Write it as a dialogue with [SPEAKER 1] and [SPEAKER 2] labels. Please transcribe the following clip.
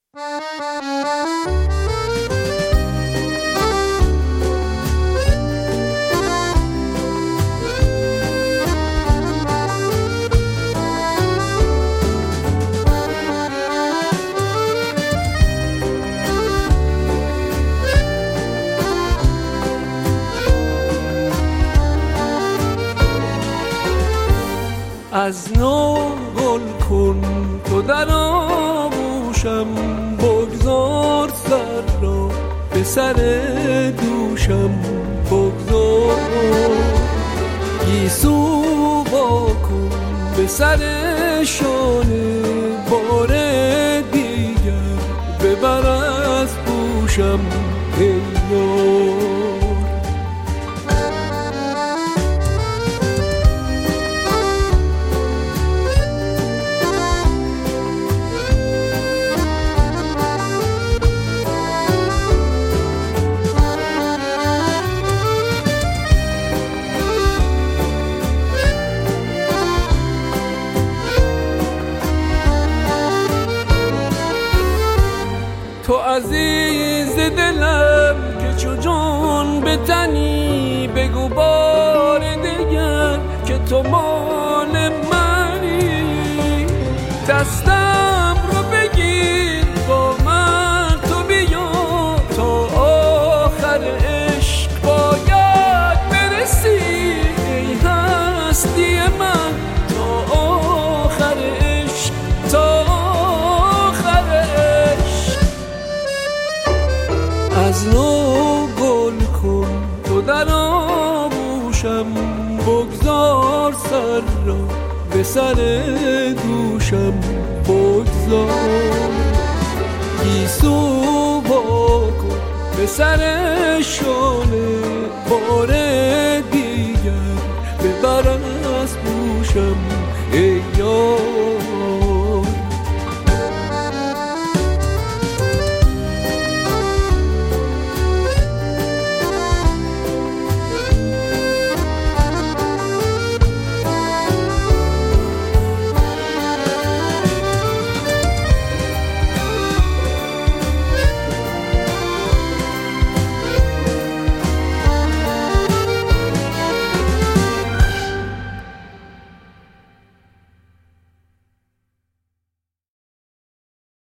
[SPEAKER 1] از نو گل کن تو در آغوشم، بگذار سر را به سر دوشم، بگذار گیسو با کن به سر شانه، بار دیگر ببر از گوشم ای یار. تو عزیز دلم که چو جان به تنی، بگو بار دیگر که تو مال منی. دستم رو بگیر با من تو بیا، تا آخر عشق باید برسی ای هستی من، تا آخر عشق، تا از نو گل کن تو در آغوشم، بگذار سر را به سر دوشم، بگذار گیسو با کن به سر شانه، بار دیگر ببر از گوشم ای یار.